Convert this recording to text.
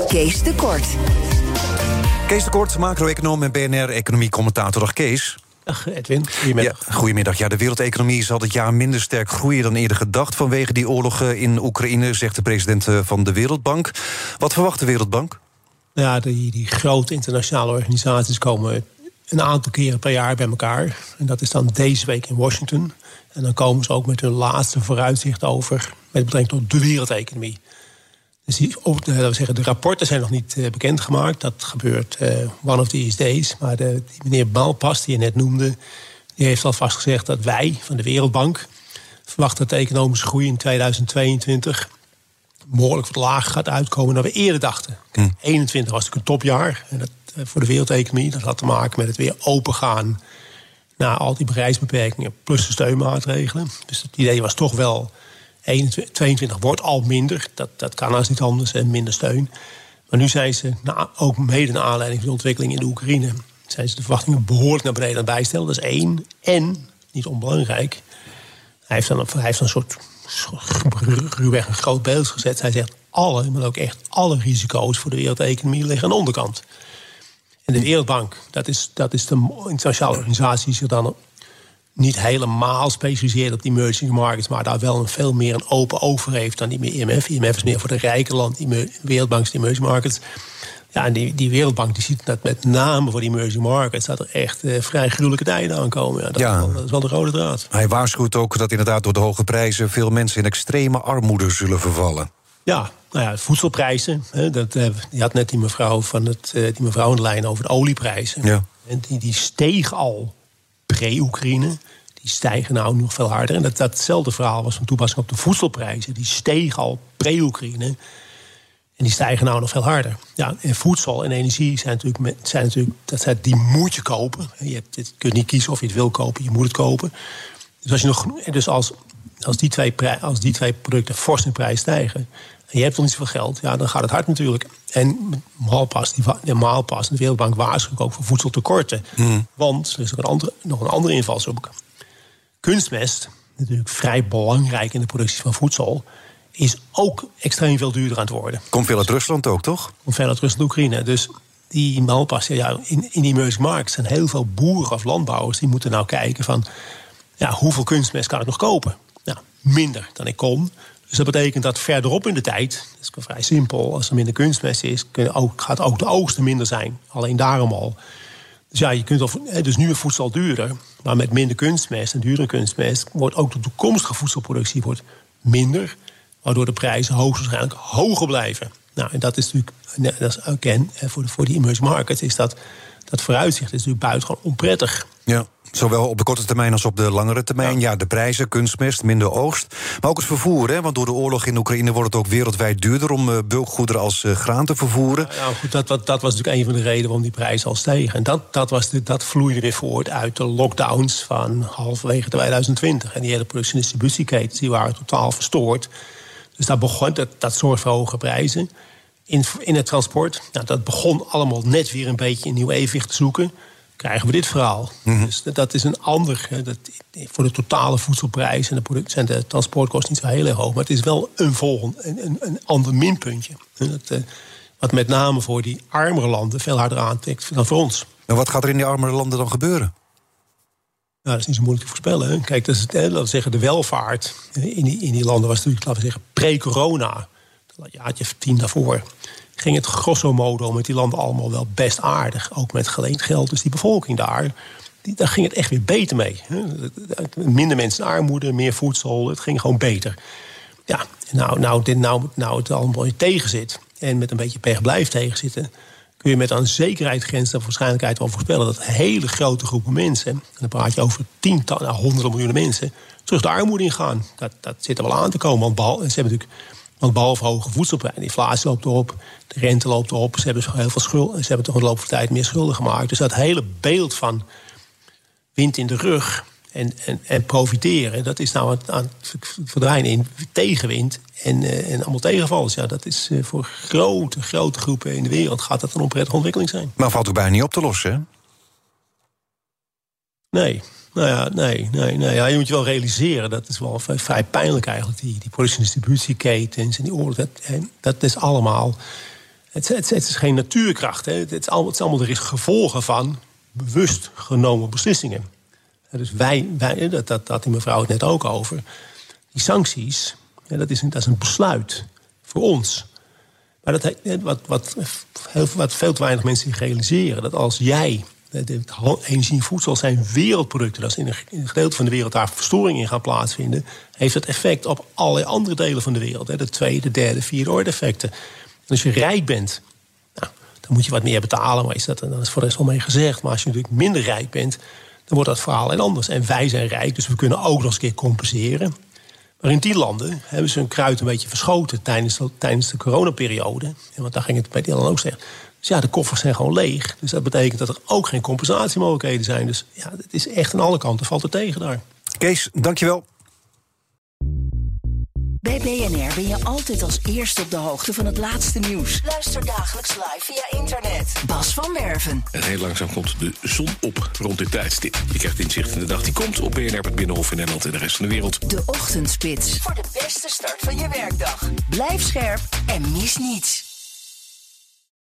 Kees de Kort. Kees de Kort, macro-econoom en BNR-economie-commentator. Dag Kees. Dag Edwin, goedemiddag. Ja, goedemiddag. Ja, de wereldeconomie zal dit jaar minder sterk groeien dan eerder gedacht vanwege die oorlog in Oekraïne, zegt de president van de Wereldbank. Wat verwacht de Wereldbank? Ja, die grote internationale organisaties komen een aantal keren per jaar bij elkaar. En dat is dan deze week in Washington. En dan komen ze ook met hun laatste vooruitzicht over met betrekking tot de wereldeconomie. Dus de rapporten zijn nog niet bekendgemaakt. Dat gebeurt one of these days. Maar die meneer Malpass, die je net noemde, die heeft alvast gezegd dat wij van de Wereldbank verwachten dat de economische groei in 2022 mogelijk wat lager gaat uitkomen dan we eerder dachten. 2021 was natuurlijk een topjaar. En dat, voor de wereldeconomie. Dat had te maken met het weer opengaan na al die bereiksbeperkingen plus de steunmaatregelen. Dus het idee was toch wel 2022 wordt al minder. Dat kan als niet anders en minder steun. Maar nu zijn ze, ook mede naar aanleiding van de ontwikkeling in de Oekraïne, zijn ze de verwachtingen behoorlijk naar beneden aan het bijstellen. Dat is één. En, niet onbelangrijk, hij heeft een soort ruwweg een groot beeld gezet. Hij zegt maar ook echt alle risico's voor de wereldeconomie liggen aan de onderkant. En de Wereldbank, dat is de internationale organisatie die zich dan niet helemaal specialiseert op die emerging markets, maar daar wel veel meer een open oog heeft dan die IMF. IMF is meer voor de rijke landen, die Wereldbank is de emerging markets. Ja, en die Wereldbank die ziet dat met name voor die emerging markets dat er echt vrij gruwelijke tijden aankomen. Ja, dat is wel de rode draad. Hij waarschuwt ook dat inderdaad door de hoge prijzen veel mensen in extreme armoede zullen vervallen. Ja, voedselprijzen. Je had net die mevrouw aan de lijn over de olieprijzen. Ja. En die stegen al pre-Oekraïne. Die stijgen nou nog veel harder. En datzelfde verhaal was van toepassing op de voedselprijzen. Die stegen al pre-Oekraïne. En die stijgen nou nog veel harder. Ja, en voedsel en energie zijn natuurlijk die moet je kopen. Je kunt niet kiezen of je het wil kopen, je moet het kopen. Dus als die twee producten fors in prijs stijgen en je hebt nog niet zoveel geld, ja, dan gaat het hard natuurlijk. En Malpass, de Wereldbank waarschuwt ook voor voedseltekorten. Want er is ook nog een andere invalshoek. Kunstmest, natuurlijk vrij belangrijk in de productie van voedsel, is ook extreem veel duurder aan het worden. Komt veel uit Rusland ook, toch? Komt veel uit Rusland en Oekraïne. Dus die Malpass, in die emerging markets zijn heel veel boeren of landbouwers die moeten nou kijken van, hoeveel kunstmest kan ik nog kopen? Minder dan ik kon. Dus dat betekent dat verderop in de tijd, dat is vrij simpel, als er minder kunstmest is, gaat ook de oogsten minder zijn. Alleen daarom al. Dus je kunt dus nu is voedsel duurder, maar met minder kunstmest en duurdere kunstmest wordt ook de toekomstige voedselproductie minder, waardoor de prijzen hoogstwaarschijnlijk hoger blijven. Nou, en dat is natuurlijk, voor die emerging markets is dat vooruitzicht is natuurlijk buitengewoon onprettig. Ja. Zowel op de korte termijn als op de langere termijn. Ja, de prijzen, kunstmest, minder oogst. Maar ook het vervoer, hè? Want door de oorlog in Oekraïne wordt het ook wereldwijd duurder om bulkgoederen als graan te vervoeren. Goed, dat was natuurlijk een van de redenen waarom die prijzen al stegen. En dat vloeide weer voort uit de lockdowns van halverwege 2020. En die hele productie- en distributieketens die waren totaal verstoord. Dus daar begon dat zorgt voor hoge prijzen. In het transport, dat begon allemaal net weer een beetje een nieuw evenwicht te zoeken. Krijgen we dit verhaal. Dus dat is een ander. Voor de totale voedselprijs en zijn de transportkosten niet zo heel erg hoog. Maar het is wel een ander minpuntje. Wat met name voor die armere landen veel harder aantrekt dan voor ons. En wat gaat er in die armere landen dan gebeuren? Dat is niet zo moeilijk te voorspellen. Hè. Kijk, laten we zeggen, de welvaart in die landen was natuurlijk, laten we zeggen, pre-corona. Een jaartje 10 daarvoor. Ging het grosso modo met die landen allemaal wel best aardig. Ook met geleend geld. Dus die bevolking daar ging het echt weer beter mee. Minder mensen in armoede, meer voedsel. Het ging gewoon beter. Ja, nou het allemaal tegen zit en met een beetje pech blijft tegenzitten, kun je met aan zekerheid grenzen of waarschijnlijkheid wel voorspellen dat hele grote groepen mensen, en dan praat je over tientallen, honderden miljoenen mensen, terug de armoede ingaan. Dat zit er wel aan te komen. Want behalve hoge voedselprijzen, de inflatie loopt erop, de rente loopt erop, ze hebben heel veel schulden, ze hebben toch in de loop van de tijd meer schulden gemaakt. Dus dat hele beeld van wind in de rug en profiteren, dat is nou aan het verdwijnen in tegenwind en allemaal tegenvallers. Ja, dat is voor grote groepen in de wereld gaat dat een onprettige ontwikkeling zijn. Maar valt ook bijna niet op te lossen, hè? Nee. Ja, je moet je wel realiseren, dat is wel vrij pijnlijk eigenlijk. Die productie- en distributieketens en die oorlog, dat is allemaal Het is geen natuurkracht. Hè. Het is allemaal er is gevolgen van bewust genomen beslissingen. Dus wij dat had die mevrouw het net ook over. Die sancties, dat is een besluit voor ons. Maar wat veel te weinig mensen realiseren, dat als jij... energie en voedsel zijn wereldproducten. Als in een gedeelte van de wereld daar verstoringen in gaan plaatsvinden, heeft dat effect op allerlei andere delen van de wereld. De tweede, derde, vierde orde effecten. En als je rijk bent, dan moet je wat meer betalen. Maar dan is voor de rest al mee gezegd. Maar als je natuurlijk minder rijk bent, dan wordt dat verhaal en anders. En wij zijn rijk, dus we kunnen ook nog eens een keer compenseren. Maar in die landen hebben ze hun kruid een beetje verschoten tijdens de coronaperiode. En want daar ging het bij die landen ook zeggen. Dus ja, de koffers zijn gewoon leeg. Dus dat betekent dat er ook geen compensatiemogelijkheden zijn. Dus ja, het is echt aan alle kanten, valt er tegen daar. Kees, dankjewel. Bij BNR ben je altijd als eerste op de hoogte van het laatste nieuws. Luister dagelijks live via internet. Bas van Werven. En heel langzaam komt de zon op rond dit tijdstip. Je krijgt inzicht in de dag die komt op BNR, het Binnenhof in Nederland en de rest van de wereld. De Ochtendspits. Voor de beste start van je werkdag. Blijf scherp en mis niets.